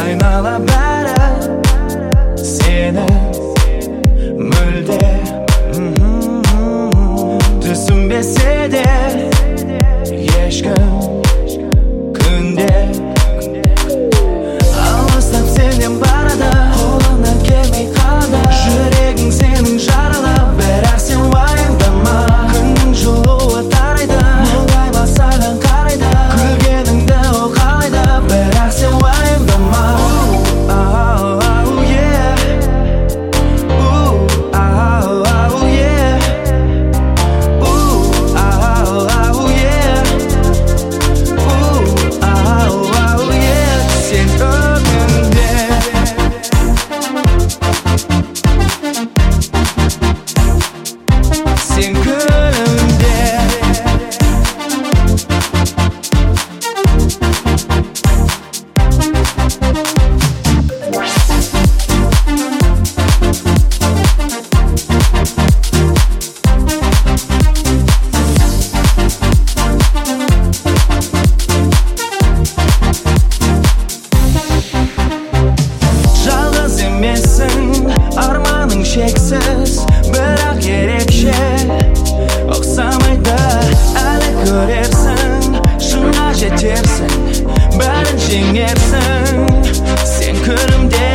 айнала бәрі сені мүлде түсінбесе де ешкім күнде алыстап сенен барады, қолына келмей қалады. Жүрегің сенің жаралап, бірақ сен уайымдама. Күннің жылуы тарайды, мұңайма саған қарайды. Күлгеніңді ол қалайды, бірақ сен уайымдама. Сен күнімде жалғыз емессің, арманың шексіз, бірақ ерекше ұқсамайды. Әлі көрерсің, шыңға жетерсің, бәрін жеңерсің. Сен күнімде